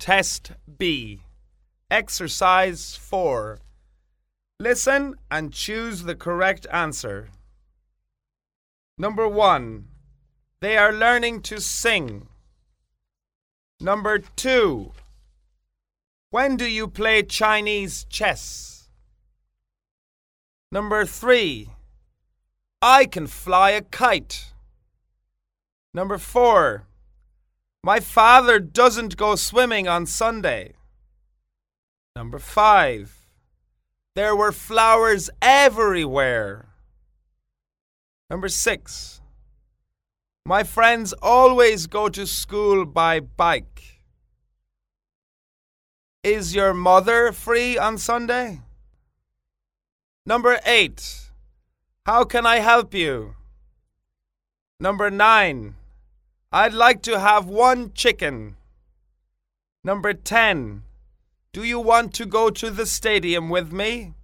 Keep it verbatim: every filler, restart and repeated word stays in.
Test B. Exercise four. Listen and choose the correct answer. Number one. They are learning to sing. Number two. When do you play Chinese chess? Number three. I can fly a kite. Number four. My father doesn't go swimming on Sunday. Number five. There were flowers everywhere. Number six. My friends always go to school by bike. Is your mother free on Sunday? Number eight. How can I help you? Number nine. I'd like to have one chicken. Number ten. Do you want to go to the stadium with me?